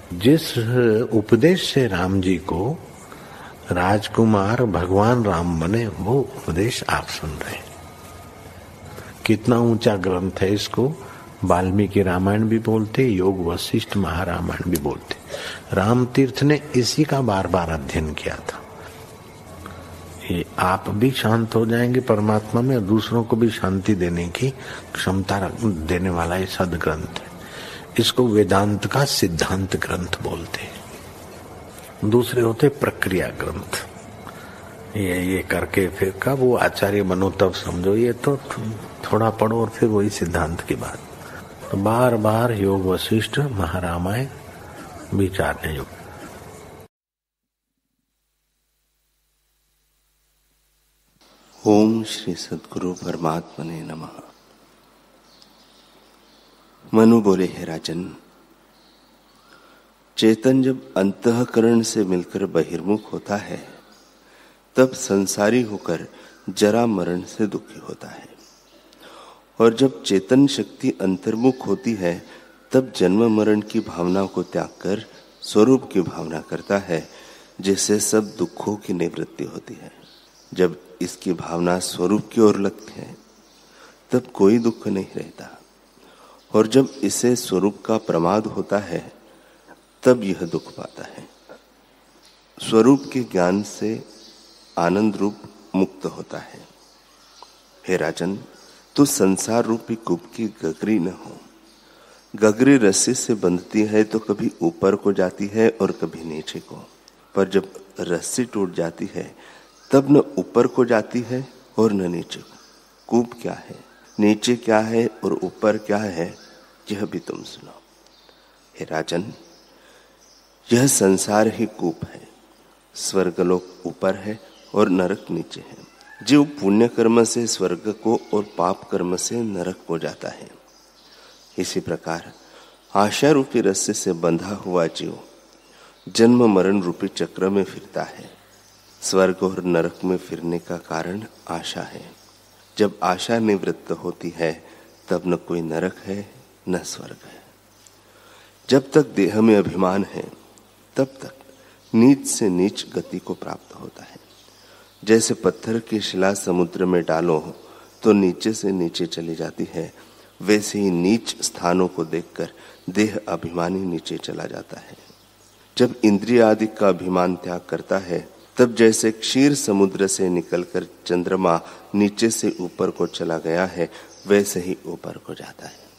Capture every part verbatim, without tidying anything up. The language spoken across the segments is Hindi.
जिस उपदेश से राम जी को राजकुमार भगवान राम बने, वो उपदेश आप सुन रहे हैं। कितना ऊंचा ग्रंथ है, इसको वाल्मीकि रामायण भी बोलते, योग वशिष्ठ महारामायण भी बोलते। राम तीर्थ ने इसी का बार बार अध्ययन किया था। ये आप भी शांत हो जाएंगे परमात्मा में, और दूसरों को भी शांति देने की क्षमता देने वाला ये सदग्रंथ है। इसको वेदांत का सिद्धांत ग्रंथ बोलते हैं। दूसरे होते प्रक्रिया ग्रंथ। ये ये करके फिर कब वो आचार्य बनो तब समझो, ये तो थोड़ा पढ़ो और फिर वही सिद्धांत की बात। तो बार बार योग वशिष्ठ महारामायण विचारने योग। ओम श्री सद्गुरु परमात्मने नमः। मनु बोले, हे राजन, चेतन जब अंतःकरण से मिलकर बहिर्मुख होता है तब संसारी होकर जरा मरण से दुखी होता है, और जब चेतन शक्ति अंतर्मुख होती है तब जन्म मरण की भावना को त्याग कर स्वरूप की भावना करता है, जिससे सब दुखों की निवृत्ति होती है। जब इसकी भावना स्वरूप की ओर लगती है तब कोई दुख नहीं रहता, और जब इसे स्वरूप का प्रमाद होता है तब यह दुख पाता है। स्वरूप के ज्ञान से आनंद रूप मुक्त होता है। हे राजन, तू संसार रूपी कूप की गगरी न हो। गगरी रस्सी से बंधती है तो कभी ऊपर को जाती है और कभी नीचे को, पर जब रस्सी टूट जाती है तब न ऊपर को जाती है और न नीचे को। कूप क्या है, नीचे क्या है और ऊपर क्या है, यह भी तुम सुनो। हे राजन, यह संसार ही कूप है। स्वर्गलोक ऊपर है और नरक नीचे है। जीव पुण्य कर्म से स्वर्ग को और पाप कर्म से नरक को जाता है। इसी प्रकार आशा रूपी रस्से से बंधा हुआ जीव जन्म मरण रूपी चक्र में फिरता है। स्वर्ग और नरक में फिरने का कारण आशा है। जब आशा निवृत्त होती है तब न कोई नरक है न स्वर्ग है। जब तक देह में अभिमान है तब तक नीच से नीच गति को प्राप्त होता है। जैसे पत्थर की शिला समुद्र में डालो तो नीचे से नीचे चली जाती है, वैसे ही नीच स्थानों को देखकर देह अभिमानी नीचे चला जाता है। जब इंद्रिय आदि का अभिमान त्याग करता है तब जैसे क्षीर समुद्र से निकलकर चंद्रमा नीचे से ऊपर को चला गया है, वैसे ही ऊपर को जाता है।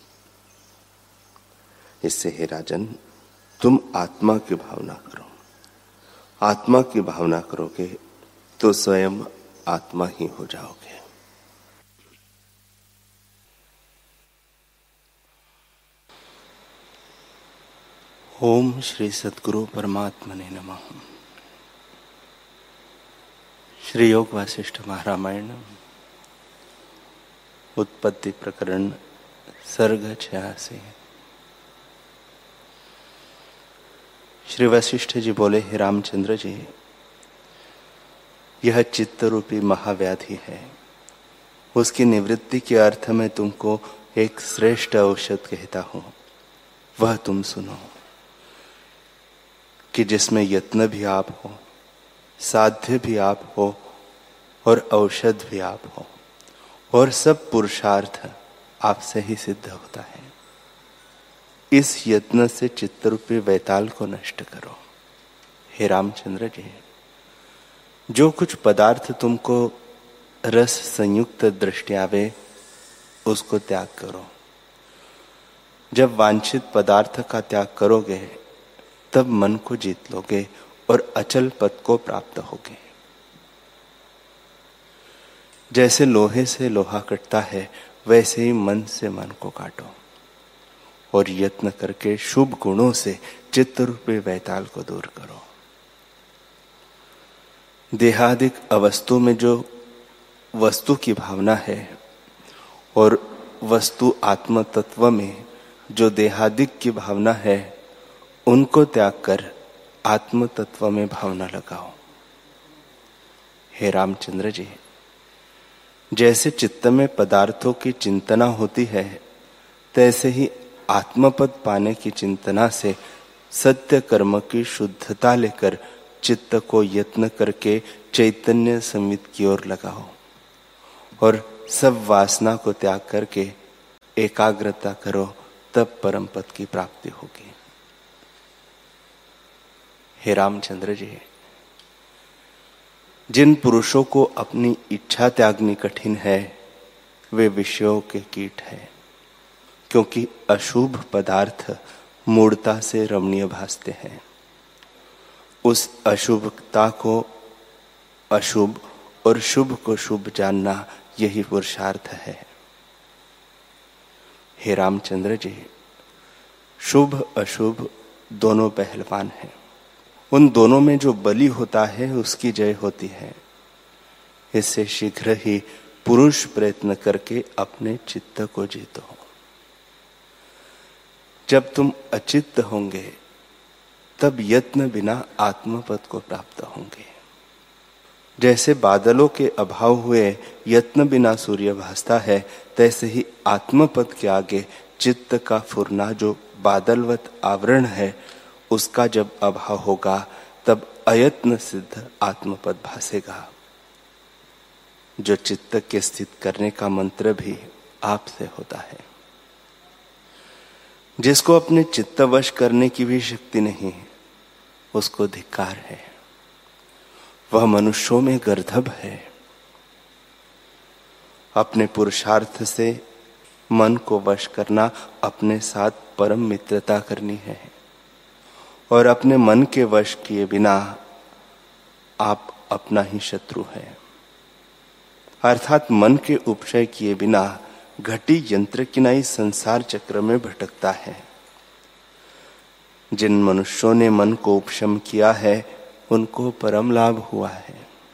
इससे हे राजन, तुम आत्मा की भावना करो। आत्मा की भावना करोगे तो स्वयं आत्मा ही हो जाओगे। ओम श्री सद्गुरु परमात्मने नमः। श्री योग वासिष्ठ महारामायण उत्पत्ति प्रकरण सर्ग छियासी। श्री वशिष्ठ जी बोले, हे रामचंद्र जी, यह चित्त रूपी महाव्याधि है। उसकी निवृत्ति के अर्थ में तुमको एक श्रेष्ठ औषध कहता हूं, वह तुम सुनो। कि जिसमें यत्न भी आप हो, साध्य भी आप हो और औषध भी आप हो, और सब पुरुषार्थ आपसे ही सिद्ध होता है। इस यत्न से चित्तरूपी वैताल को नष्ट करो। हे रामचंद्र जी, जो कुछ पदार्थ तुमको रस संयुक्त दृष्टि आवे उसको त्याग करो। जब वांछित पदार्थ का त्याग करोगे तब मन को जीत लोगे और अचल पद को प्राप्त होगे। जैसे लोहे से लोहा कटता है वैसे ही मन से मन को काटो और यत्न करके शुभ गुणों से चित्त रूपी वैताल को दूर करो। देहादिक अवस्तु में जो वस्तु की भावना है और वस्तु आत्म तत्व में जो देहादिक की भावना है, उनको त्याग कर आत्म तत्व में भावना लगाओ। हे रामचंद्र जी, जैसे चित्त में पदार्थों की चिंतना होती है, तैसे ही आत्मपद पाने की चिंतना से सत्य कर्म की शुद्धता लेकर चित्त को यत्न करके चैतन्य संवित की ओर लगाओ और सब वासना को त्याग करके एकाग्रता करो, तब परम पद की प्राप्ति होगी। हे रामचंद्र जी, जिन पुरुषों को अपनी इच्छा त्यागनी कठिन है वे विषयों के कीट है, क्योंकि अशुभ पदार्थ मूढ़ता से रमणीय भासते हैं। उस अशुभता को अशुभ और शुभ को शुभ जानना यही पुरुषार्थ है। हे रामचंद्र जी, शुभ अशुभ दोनों पहलवान हैं। उन दोनों में जो बली होता है उसकी जय होती है। इससे शीघ्र ही पुरुष प्रयत्न करके अपने चित्त को जीतो। जब तुम अचित्त होंगे तब यत्न बिना आत्मपद को प्राप्त होंगे। जैसे बादलों के अभाव हुए यत्न बिना सूर्य भासता है, तैसे ही आत्मपद के आगे चित्त का फुरना जो बादलवत आवरण है, उसका जब अभाव होगा तब अयत्न सिद्ध आत्मपद भासेगा। जो चित्त के स्थित करने का मंत्र भी आपसे होता है। जिसको अपने चित्त वश करने की भी शक्ति नहीं, उसको धिक्कार है। वह मनुष्यों में गर्दभ है। अपने पुरुषार्थ से मन को वश करना अपने साथ परम मित्रता करनी है, और अपने मन के वश किए बिना आप अपना ही शत्रु है। अर्थात मन के उपशय किए बिना घटी यंत्र किनाई संसार चक्र में भटकता है। जिन मनुष्यों ने मन को उपशम किया है उनको परम लाभ हुआ है।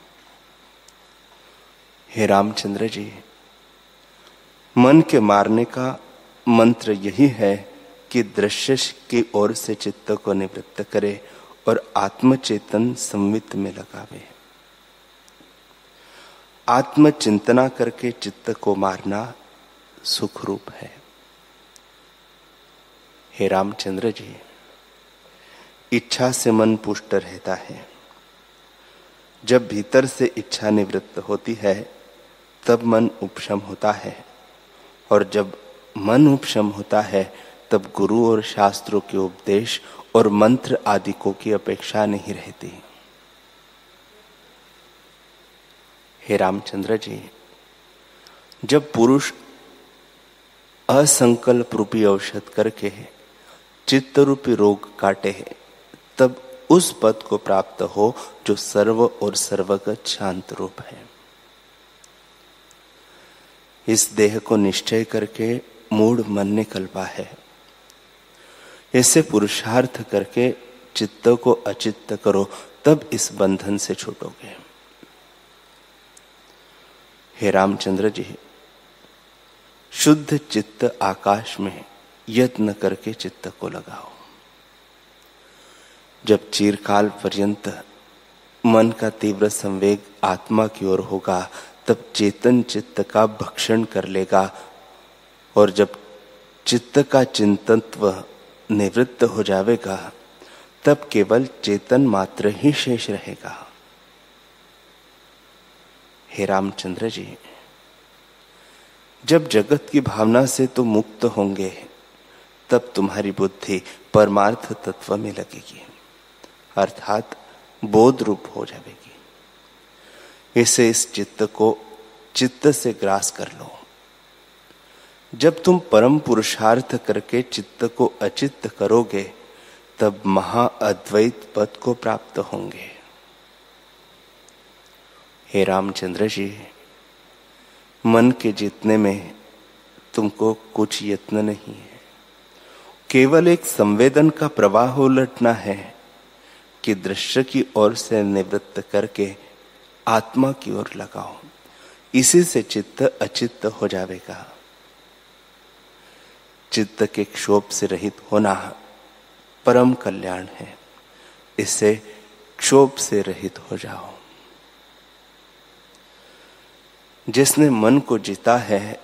हे रामचंद्र जी, मन के मारने का मंत्र यही है कि दृश्य की ओर से चित्त को निवृत्त करे और आत्मचेतन संवित में लगावे। आत्मचिंतना करके चित्त को मारना सुख रूप है। हे रामचंद्र जी, इच्छा से मन पुष्ट रहता है। जब भीतर से इच्छा निवृत्त होती है तब मन उपशम होता है, और जब मन उपशम होता है तब गुरु और शास्त्रों के उपदेश और मंत्र आदि को की अपेक्षा नहीं रहती। हे रामचंद्र जी, जब पुरुष असंकल्प रूपी औषध करके चित्त रूपी रोग काटे, तब उस पद को प्राप्त हो जो सर्व और सर्वगत शांत रूप है। इस देह को निश्चय करके मूढ़ मन ने कल्पा है। इससे पुरुषार्थ करके चित्त को अचित्त करो, तब इस बंधन से छूटोगे। हे रामचंद्र जी, शुद्ध चित्त आकाश में यत्न करके चित्त को लगाओ। जब चिरकाल पर्यंत मन का तीव्र संवेग आत्मा की ओर होगा, तब चेतन चित्त का भक्षण कर लेगा, और जब चित्त का चिंतनत्व निवृत्त हो जाएगा, तब केवल चेतन मात्र ही शेष रहेगा। हे रामचंद्र जी, जब जगत की भावना से तो मुक्त होंगे, तब तुम्हारी बुद्धि परमार्थ तत्व में लगेगी, अर्थात बोध रूप हो जाएगी। इसे इस चित्त को चित्त से ग्रास कर लो। जब तुम परम पुरुषार्थ करके चित्त को अचित्त करोगे, तब महाअद्वैत पद को प्राप्त होंगे। हे रामचंद्र जी, मन के जीतने में तुमको कुछ यत्न नहीं है, केवल एक संवेदन का प्रवाह उलटना है कि दृश्य की ओर से निवृत्त करके आत्मा की ओर लगाओ। इसी से चित्त अचित्त हो जाएगा। चित्त के क्षोभ से रहित होना परम कल्याण है। इससे क्षोभ से रहित हो जाओ। जिसने मन को जीता है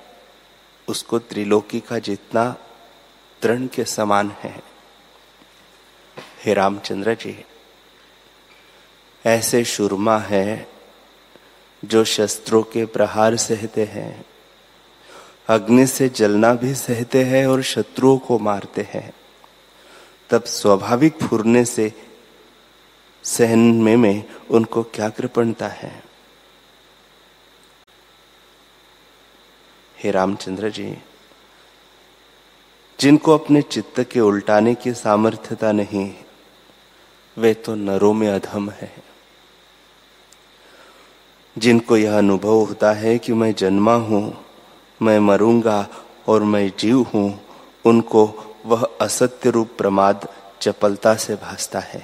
उसको त्रिलोकी का जीतना तृण के समान है। हे रामचंद्र जी, ऐसे शूरमा है जो शस्त्रों के प्रहार सहते हैं, अग्नि से जलना भी सहते हैं और शत्रुओं को मारते हैं, तब स्वाभाविक फुरने से सहने में उनको क्या कृपणता है। हे रामचंद्र जी, जिनको अपने चित्त के उल्टाने की सामर्थ्यता नहीं, वे तो नरों में अधम है। जिनको यह अनुभव होता है कि मैं जन्मा हूं, मैं मरूंगा और मैं जीव हूं, उनको वह असत्य रूप प्रमाद चपलता से भासता है।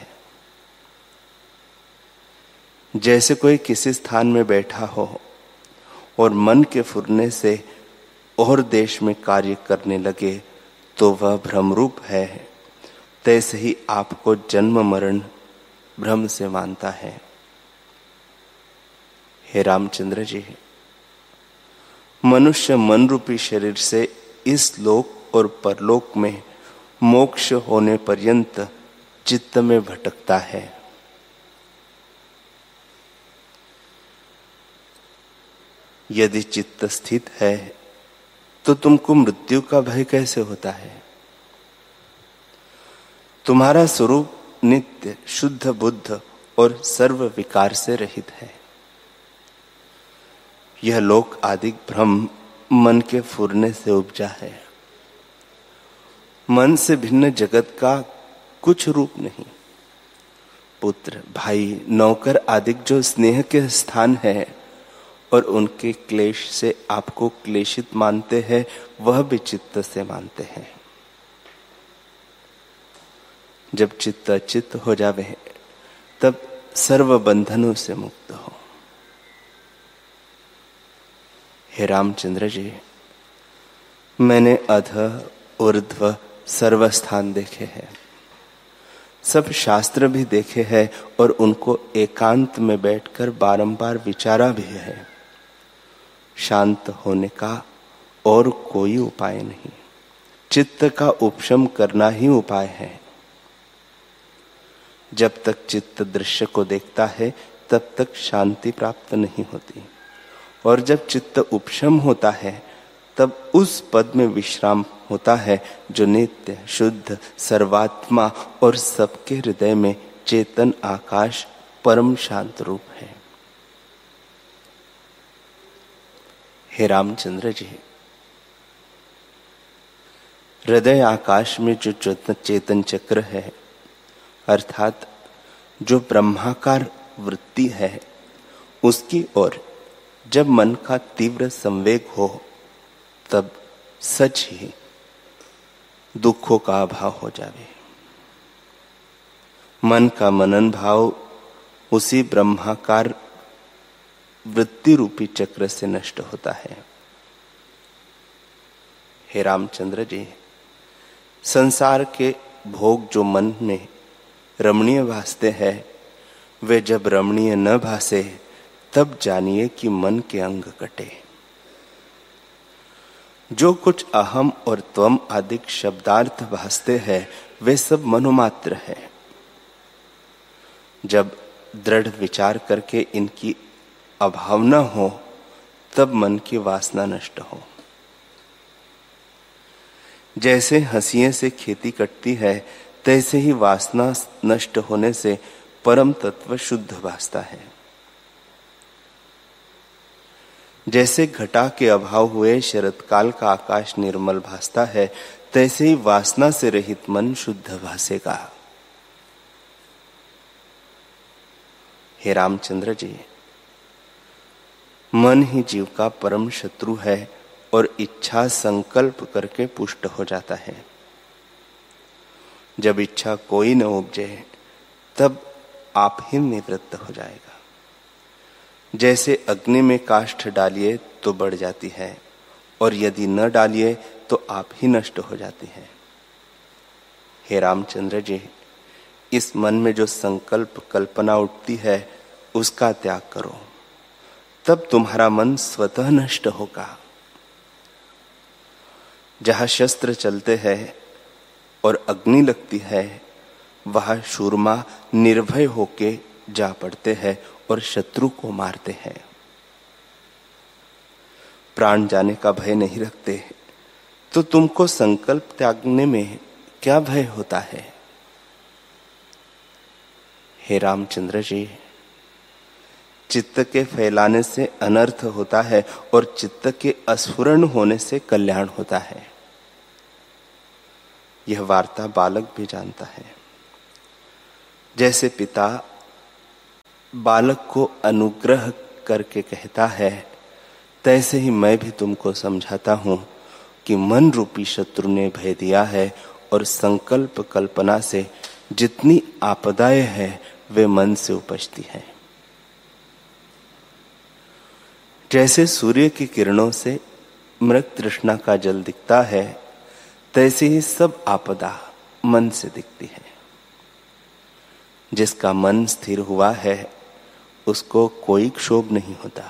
जैसे कोई किसी स्थान में बैठा हो और मन के फुरने से और देश में कार्य करने लगे तो वह भ्रमरूप है, तैसे ही आपको जन्म मरण भ्रम से मानता है। हे रामचंद्र जी, मनुष्य मन रूपी शरीर से इस लोक और परलोक में मोक्ष होने पर्यंत चित्त में भटकता है। यदि चित्त स्थित है तो तुमको मृत्यु का भय कैसे होता है? तुम्हारा स्वरूप नित्य शुद्ध बुद्ध और सर्व विकार से रहित है। यह लोक आदि भ्रम मन के फुरने से उपजा है। मन से भिन्न जगत का कुछ रूप नहीं। पुत्र, भाई, नौकर आदि जो स्नेह के स्थान है और उनके क्लेश से आपको क्लेशित मानते हैं, वह भी चित्त से मानते हैं। जब चित्त अचित्त हो जावे तब सर्व बंधनों से मुक्त हो। हे रामचंद्र जी, मैंने अध ऊर्ध्व सर्व स्थान देखे हैं, सब शास्त्र भी देखे हैं और उनको एकांत में बैठकर बारंबार विचारा भी है। शांत होने का और कोई उपाय नहीं, चित्त का उपशम करना ही उपाय है। जब तक चित्त दृश्य को देखता है तब तक शांति प्राप्त नहीं होती, और जब चित्त उपशम होता है तब उस पद में विश्राम होता है जो नित्य शुद्ध सर्वात्मा और सबके हृदय में चेतन आकाश परम शांत रूप है। हे रामचंद्र जी, हृदय आकाश में जो चेतन चक्र है, अर्थात जो ब्रह्माकार वृत्ति है, उसकी ओर जब मन का तीव्र संवेग हो तब सच ही दुखों का अभाव हो जावे। मन का मनन भाव उसी ब्रह्माकार वृत्ति रूपी चक्र से नष्ट होता है। हे रामचंद्र जी, संसार के भोग जो मन में रमणीय भासते हैं, वे जब रमणीय न भासे तब जानिए कि मन के अंग कटे। जो कुछ अहम और त्वम आदि शब्दार्थ भासते हैं, वे सब मनोमात्र है। जब दृढ़ विचार करके इनकी अभाव न हो तब मन की वासना नष्ट हो। जैसे हंसिए से खेती कटती है, तैसे ही वासना नष्ट होने से परम तत्व शुद्ध भासता है। जैसे घटा के अभाव हुए शरतकाल का आकाश निर्मल भासता है, तैसे ही वासना से रहित मन शुद्ध भासेगा। हे रामचंद्र जी, मन ही जीव का परम शत्रु है और इच्छा संकल्प करके पुष्ट हो जाता है। जब इच्छा कोई न उपजे तब आप ही निवृत्त हो जाएगा। जैसे अग्नि में काष्ठ डालिए तो बढ़ जाती है, और यदि न डालिए तो आप ही नष्ट हो जाती है। हे रामचंद्र जी, इस मन में जो संकल्प कल्पना उठती है उसका त्याग करो, तब तुम्हारा मन स्वतः नष्ट होगा। जहां शस्त्र चलते हैं और अग्नि लगती है, वह शूरमा निर्भय होके जा पड़ते हैं और शत्रु को मारते हैं। प्राण जाने का भय नहीं रखते तो तुमको संकल्प त्यागने में क्या भय होता है? हे रामचंद्र जी, चित्त के फैलाने से अनर्थ होता है और चित्त के अस्फुरण होने से कल्याण होता है। यह वार्ता बालक भी जानता है। जैसे पिता बालक को अनुग्रह करके कहता है, तैसे ही मैं भी तुमको समझाता हूं कि मन रूपी शत्रु ने भय दिया है और संकल्प कल्पना से जितनी आपदाएं हैं वे मन से उपजती हैं। जैसे सूर्य की किरणों से मृग तृष्णा का जल दिखता है, तैसे ही सब आपदा मन से दिखती है। जिसका मन स्थिर हुआ है उसको कोई क्षोभ नहीं होता।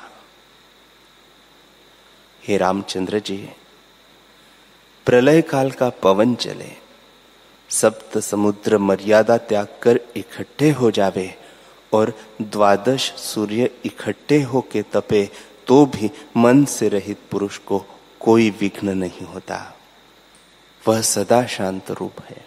हे रामचंद्र जी, प्रलय काल का पवन चले, सप्त समुद्र मर्यादा त्याग कर इकट्ठे हो जावे और द्वादश सूर्य इकट्ठे होके तपे तो भी मन से रहित पुरुष को कोई विघ्न नहीं होता। वह सदा शांत रूप है।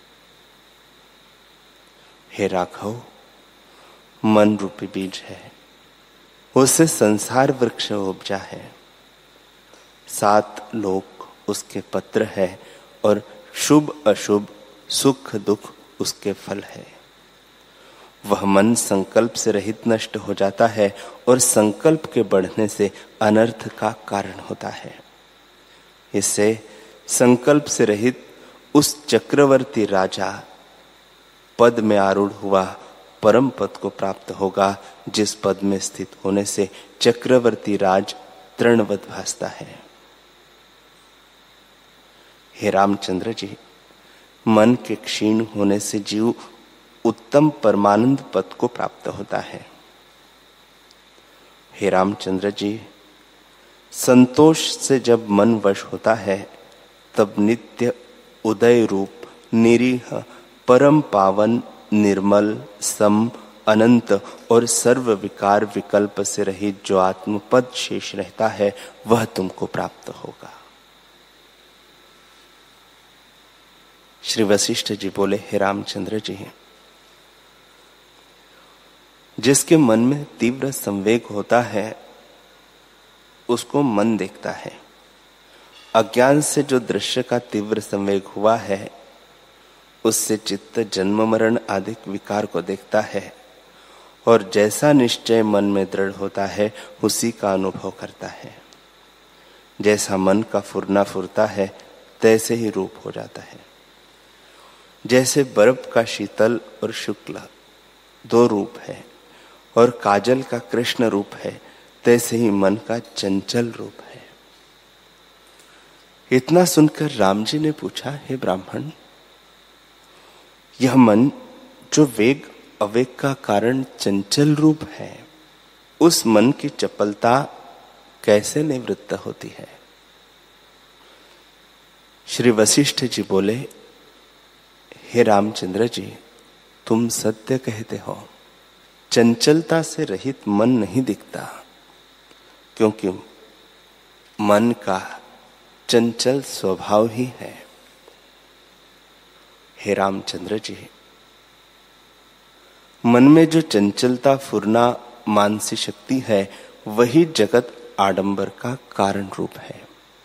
हे राघव, मन रूपी बीज है, उससे संसार वृक्ष उपजा है। सात लोक उसके पत्र है और शुभ अशुभ सुख दुख उसके फल है। वह मन संकल्प से रहित नष्ट हो जाता है और संकल्प के बढ़ने से अनर्थ का कारण होता है। इससे संकल्प से रहित उस चक्रवर्ती राजा पद में आरूढ़ हुआ परम पद को प्राप्त होगा, जिस पद में स्थित होने से चक्रवर्ती राज तृणवत भासता है। हे रामचंद्र जी, मन के क्षीण होने से जीव उत्तम परमानंद पद को प्राप्त होता है। हे रामचंद्र जी, संतोष से जब मन वश होता है तब नित्य उदय रूप निरीह परम पावन निर्मल सम अनंत और सर्व विकार विकल्प से रहित जो आत्मपद शेष रहता है वह तुमको प्राप्त होगा। श्री वशिष्ठ जी बोले, हे रामचंद्र जी, जिसके मन में तीव्र संवेग होता है उसको मन देखता है। अज्ञान से जो दृश्य का तीव्र संवेग हुआ है उससे चित्त जन्म मरण आदि विकार को देखता है और जैसा निश्चय मन में दृढ़ होता है उसी का अनुभव करता है। जैसा मन का फुरना फुरता है तैसे ही रूप हो जाता है। जैसे बर्फ का शीतल और शुक्ल दो रूप है और काजल का कृष्ण रूप है, तैसे ही मन का चंचल रूप है। इतना सुनकर राम जी ने पूछा, हे ब्राह्मण, यह मन जो वेग अवेग का कारण चंचल रूप है, उस मन की चपलता कैसे निवृत्त होती है? श्री वशिष्ठ जी बोले, हे रामचंद्र जी, तुम सत्य कहते हो। चंचलता से रहित मन नहीं दिखता, क्योंकि मन का चंचल स्वभाव ही है। हे रामचंद्र जी, मन में जो चंचलता फुरना मानसी शक्ति है वही जगत आडंबर का कारण रूप है।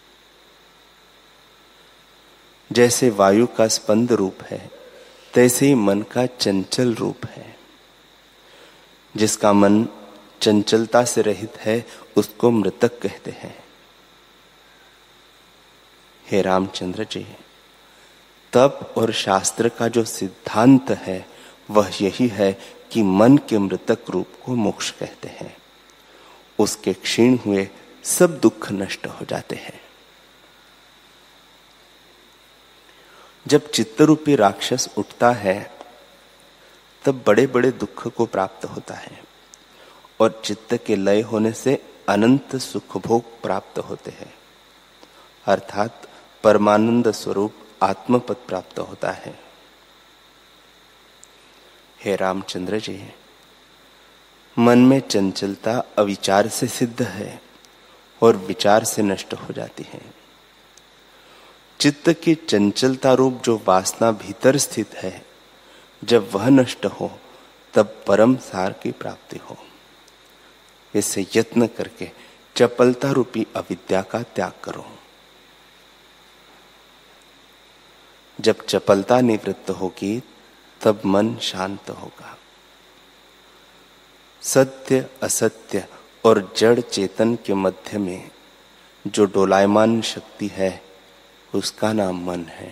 जैसे वायु का स्पंद रूप है तैसे ही मन का चंचल रूप है। जिसका मन चंचलता से रहित है उसको मृतक कहते हैं। हे रामचंद्र जी, तप और शास्त्र का जो सिद्धांत है वह यही है कि मन के मृतक रूप को मोक्ष कहते हैं। उसके क्षीण हुए सब दुख नष्ट हो जाते हैं। जब चित्तरूपी राक्षस उठता है तब बड़े बड़े दुख को प्राप्त होता है और चित्त के लय होने से अनंत सुख भोग प्राप्त होते हैं, अर्थात परमानंद स्वरूप आत्मपद प्राप्त होता है। हे रामचंद्र जी, मन में चंचलता अविचार से सिद्ध है और विचार से नष्ट हो जाती है। चित्त की चंचलता रूप जो वासना भीतर स्थित है, जब वह नष्ट हो तब परम सार की प्राप्ति हो। इससे यत्न करके चपलता रूपी अविद्या का त्याग करो। जब चपलता निवृत्त होगी तब मन शांत होगा। सत्य असत्य और जड़ चेतन के मध्य में जो डोलायमान शक्ति है उसका नाम मन है।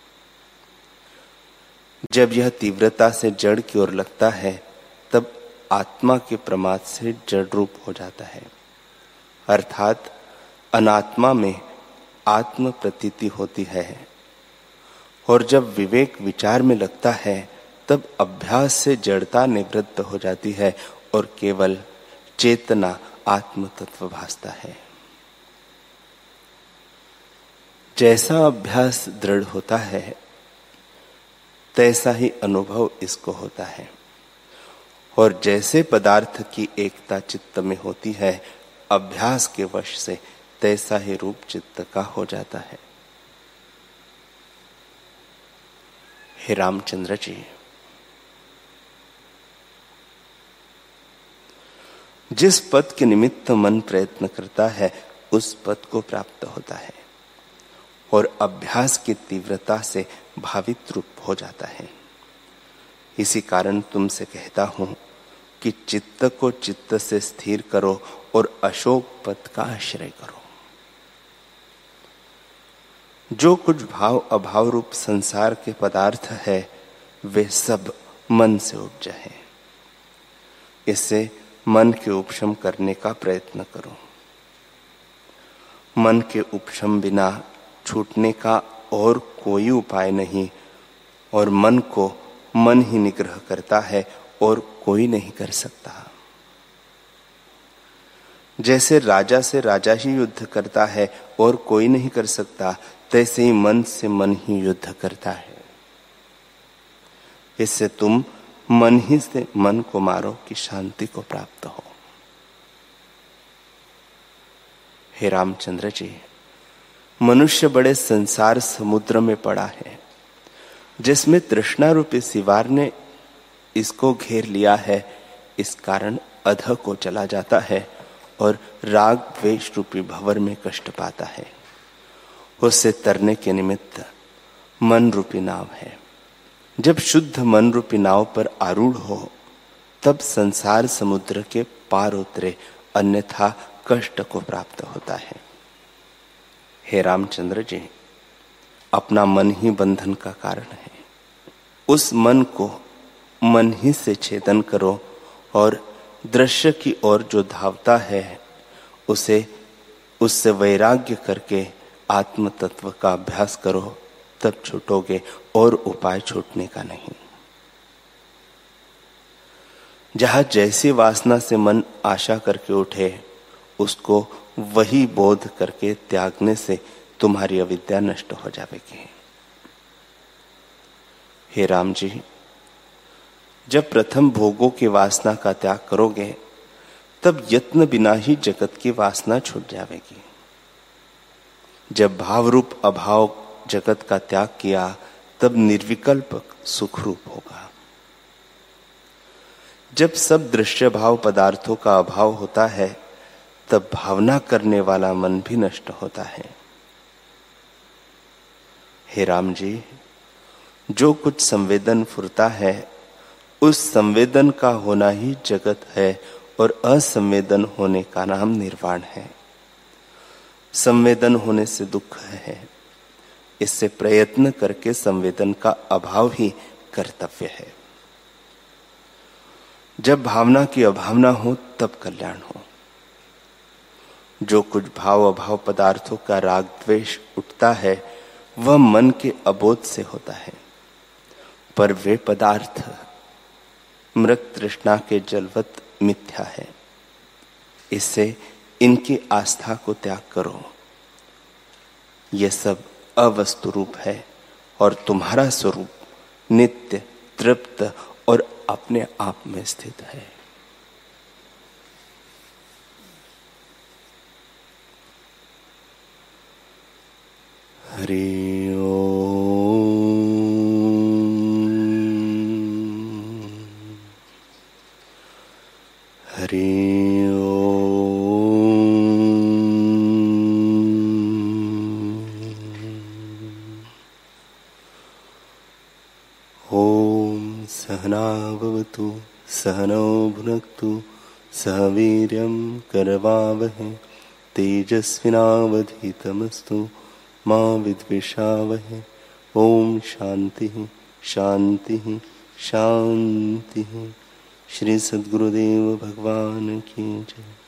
जब यह तीव्रता से जड़ की ओर लगता है तब आत्मा के प्रमाद से जड़ रूप हो जाता है, अर्थात अनात्मा में आत्म प्रतीति होती है। और जब विवेक विचार में लगता है तब अभ्यास से जड़ता निवृत्त हो जाती है और केवल चेतना आत्म तत्व भासता है। जैसा अभ्यास दृढ़ होता है तैसा ही अनुभव इसको होता है। और जैसे पदार्थ की एकता चित्त में होती है, अभ्यास के वश से तैसा ही रूप चित्त का हो जाता है। हे रामचंद्र जी, जिस पद के निमित्त मन प्रयत्न करता है उस पद को प्राप्त होता है और अभ्यास की तीव्रता से भावित रूप हो जाता है। इसी कारण तुमसे कहता हूं कि चित्त को चित्त से स्थिर करो और अशोक पद का आश्रय करो। जो कुछ भाव अभाव रूप संसार के पदार्थ है वे सब मन से उपजे हैं। इससे मन के उपशम करने का प्रयत्न करो। मन के उपशम बिना छूटने का और कोई उपाय नहीं और मन को मन ही निग्रह करता है और कोई नहीं कर सकता। जैसे राजा से राजा ही युद्ध करता है और कोई नहीं कर सकता, तैसे ही मन से मन ही युद्ध करता है। इससे तुम मन ही से मन को मारो कि शांति को प्राप्त हो। हे रामचंद्र जी, मनुष्य बड़े संसार समुद्र में पड़ा है जिसमें तृष्णा रूपी सिवार ने इसको घेर लिया है। इस कारण अधः को चला जाता है और राग द्वेष रूपी भंवर में कष्ट पाता है। उससे तरने के निमित्त मन रूपी नाव है। जब शुद्ध मन रूपी नाव पर आरूढ़ हो तब संसार समुद्र के पार उतरे, अन्यथा कष्ट को प्राप्त होता है। हे रामचंद्र जी, अपना मन ही बंधन का कारण है। उस मन को मन ही से छेदन करो और दृश्य की ओर जो धावता है उसे उससे वैराग्य करके आत्म तत्व का अभ्यास करो, तब छूटोगे और उपाय छूटने का नहीं। जहां जैसी वासना से मन आशा करके उठे उसको वही बोध करके त्यागने से तुम्हारी अविद्या नष्ट हो जाएगी। हे राम जी, जब प्रथम भोगों की वासना का त्याग करोगे तब यत्न बिना ही जगत की वासना छूट जाएगी। जब भाव रूप अभाव जगत का त्याग किया तब निर्विकल्प सुख रूप होगा। जब सब दृश्य भाव पदार्थों का अभाव होता है तब भावना करने वाला मन भी नष्ट होता है। हे राम जी, जो कुछ संवेदन फुरता है उस संवेदन का होना ही जगत है और असंवेदन होने का नाम निर्वाण है। संवेदन होने से दुख है, इससे प्रयत्न करके संवेदन का अभाव ही कर्तव्य है। जब भावना की अभावना हो तब कल्याण हो। जो कुछ भाव अभाव पदार्थों का राग द्वेष उठता है वह मन के अबोध से होता है, पर वे पदार्थ मृत तृष्णा के जलवत मिथ्या है। इससे इनकी आस्था को त्याग करो। यह सब अवस्तु रूप है और तुम्हारा स्वरूप नित्य तृप्त और अपने आप में स्थित है। हरि ओम, हरि ओम। सहना भवतु सहनौ भुनक्तु सह वीर्यं करवावहै तेजस्विनावधीतमस्तु मा विद्विषावहै। ओम शांति शांति शांति। श्री सद्गुरुदेव भगवान की जय।